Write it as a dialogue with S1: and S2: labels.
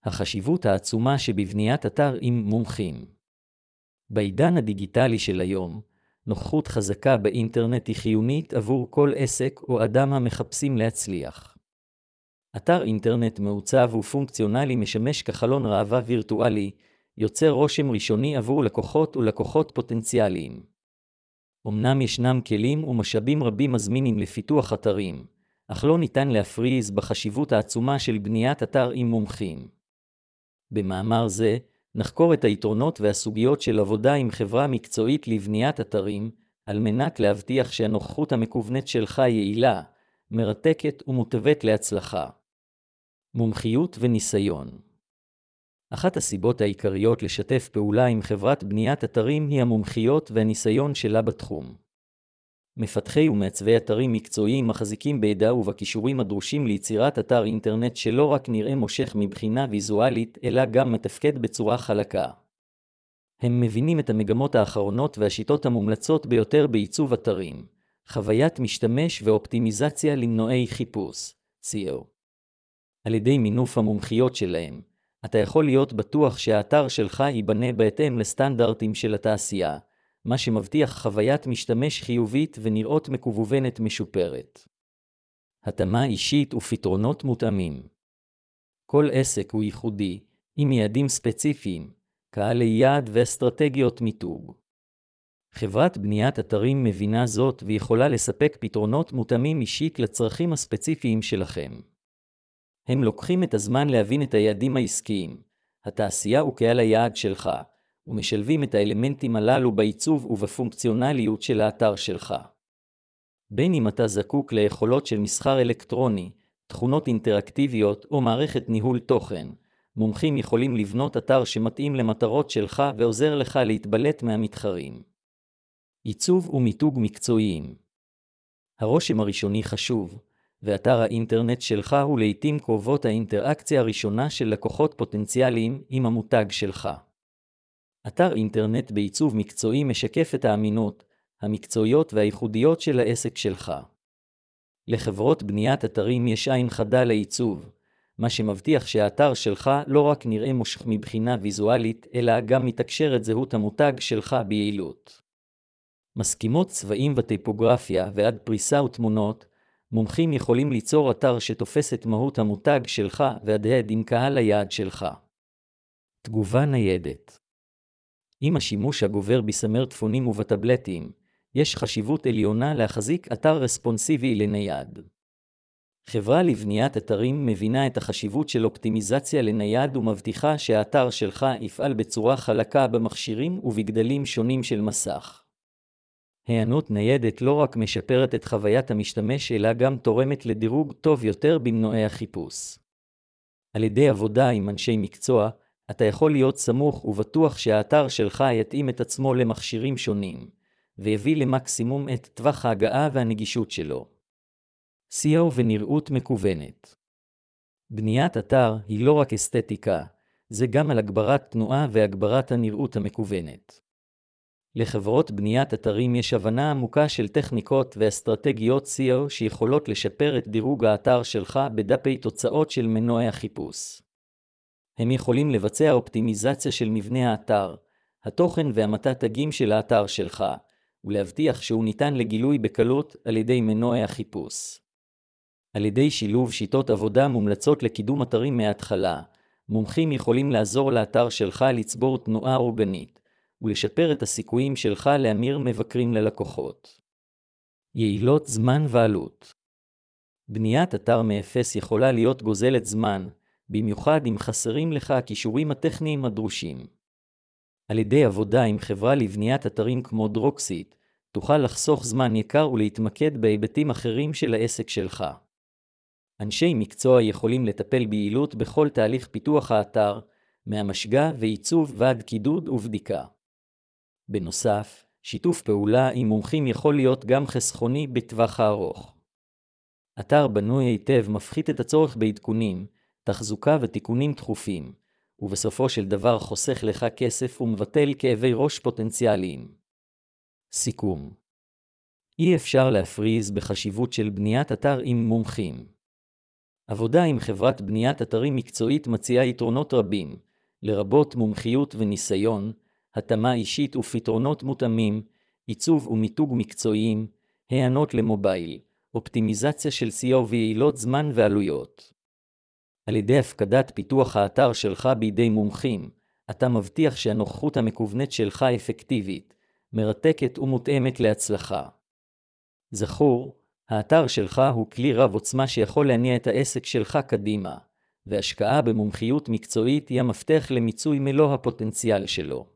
S1: החשיבות העצומה שבבניית אתר עם מומחים. בעידן הדיגיטלי של היום, נוכחות חזקה באינטרנט היא חיונית עבור כל עסק או אדם המחפשים להצליח. אתר אינטרנט מעוצב ופונקציונלי משמש כחלון ראווה וירטואלי, יוצר רושם ראשוני עבור לקוחות ולקוחות פוטנציאליים. אמנם ישנם כלים ומשאבים רבים מזמינים לפיתוח אתרים, אך לא ניתן להפריז בחשיבות העצומה של בניית אתר עם מומחים. במאמר זה, נחקור את היתרונות והסוגיות של עבודה עם חברה מקצועית לבניית אתרים, על מנת להבטיח שהנוכחות המקוונת שלך יעילה, מרתקת ומוטבת להצלחה. מומחיות וניסיון. אחת הסיבות העיקריות לשתף פעולה עם חברת בניית אתרים היא המומחיות והניסיון שלה בתחום. מפתחי ומעצבי אתרים מקצועיים מחזיקים בידע ובכישורים הדרושים ליצירת אתר אינטרנט שלא רק נראה מושך מבחינה ויזואלית, אלא גם מתפקד בצורה חלקה. הם מבינים את המגמות האחרונות והשיטות המומלצות ביותר בעיצוב אתרים, חוויית משתמש ואופטימיזציה למנועי חיפוש, SEO. על ידי מינוף המומחיות שלהם, אתה יכול להיות בטוח שהאתר שלך ייבנה בהתאם לסטנדרטים של התעשייה, מה שמבטיח חוויית משתמש חיובית ונראות מקוונת משופרת. התאמה אישית ופתרונות מותאמים. כל עסק הוא ייחודי, עם יעדים ספציפיים, קהלי יעד ואסטרטגיות מיתוג. חברת בניית אתרים מבינה זאת ויכולה לספק פתרונות מותאמים אישית לצרכים הספציפיים שלכם. הם לוקחים את הזמן להבין את היעדים העסקיים, התעשייה וקהל היעד שלך, ומשלבים את האלמנטים הללו בעיצוב ובפונקציונליות של האתר שלך. בין אם אתה זקוק ליכולות של מסחר אלקטרוני, תכונות אינטראקטיביות או מערכת ניהול תוכן, מומחים יכולים לבנות אתר שמתאים למטרות שלך ועוזר לך להתבלט מהמתחרים. עיצוב ומיתוג מקצועיים. הרושם הראשוני חשוב, ואתר האינטרנט שלך הוא לעתים קרובות האינטראקציה הראשונה של לקוחות פוטנציאליים עם המותג שלך. אתר אינטרנט בעיצוב מקצועי משקף את האמינות, המקצועיות והייחודיות של העסק שלך. לחברות בניית אתרים יש עין חדה לעיצוב, מה שמבטיח שהאתר שלך לא רק נראה מושך מבחינה ויזואלית, אלא גם מתקשר את זהות המותג שלך ביעילות. מסכימות צבעים וטיפוגרפיה ועד פריסה ותמונות, מומחים יכולים ליצור אתר שתופס את מהות המותג שלך והדהד עם קהל היעד שלך. תגובה ניידת. עם השימוש הגובר בסמארטפונים ובטבלטים, יש חשיבות עליונה להחזיק אתר רספונסיבי לנייד. חברה לבניית אתרים מבינה את החשיבות של אופטימיזציה לנייד ומבטיחה שהאתר שלך יפעל בצורה חלקה במכשירים ובגדלים שונים של מסך. היענות ניידת לא רק משפרת את חוויית המשתמש אלא גם תורמת לדירוג טוב יותר במנועי החיפוש. על ידי עבודה עם אנשי מקצוע, אתה יכול להיות סמוך ובטוח שהאתר שלך יתאים את עצמו למכשירים שונים, ויביא למקסימום את טווח ההגעה והנגישות שלו. SEO ונראות מקוונת. בניית אתר היא לא רק אסתטיקה, זה גם על הגברת תנועה והגברת הנראות המקוונת. לחברות בניית אתרים יש הבנה עמוקה של טכניקות ואסטרטגיות SEO שיכולות לשפר את דירוג האתר שלך בדפי תוצאות של מנועי החיפוש. הם יכולים לבצע אופטימיזציה של מבנה האתר, התוכן והמתת תגים של האתר שלך, ולהבטיח שהוא ניתן לגילוי בקלות על ידי מנועי החיפוש. על ידי שילוב שיטות עבודה מומלצות לקידום אתרים מההתחלה, מומחים יכולים לעזור לאתר שלך לצבור תנועה אורגנית, ולשפר את הסיכויים שלך להמיר מבקרים ללקוחות. יעילות זמן ועלות. בניית אתר מאפס יכולה להיות גוזלת זמן, במיוחד אם חסרים לך הכישורים הטכניים הדרושים. על ידי עבודה עם חברה לבניית אתרים כמו דרוקסיט, תוכל לחסוך זמן יקר ולהתמקד בהיבטים אחרים של העסק שלך. אנשי מקצוע יכולים לטפל ביעילות בכל תהליך פיתוח האתר, מהמשגה ועיצוב ועד קידוד ובדיקה. בנוסף, שיתוף פעולה עם מומחים יכול להיות גם חסכוני בטווח הארוך. אתר בנוי היטב מפחית את הצורך בעדכונים, תחזוקה ותיקונים תכופים, ובסופו של דבר חוסך לך כסף ומבטל כאבי ראש פוטנציאליים. סיכום. אי אפשר להפריז בחשיבות של בניית אתר עם מומחים. עבודה עם חברת בניית אתרים מקצועית מציעה יתרונות רבים, לרבות מומחיות וניסיון, התאמה אישית ופתרונות מותאמים, עיצוב ומיתוג מקצועיים, הענות למובייל, אופטימיזציה של SEO ויעילות זמן ועלויות. על ידי הפקדת פיתוח האתר שלך בידי מומחים, אתה מבטיח שהנוכחות המקוונת שלך אפקטיבית, מרתקת ומותאמת להצלחה. זכור, האתר שלך הוא כלי רב עוצמה שיכול להניע את העסק שלך קדימה, והשקעה במומחיות מקצועית היא המפתח למיצוי מלוא הפוטנציאל שלו.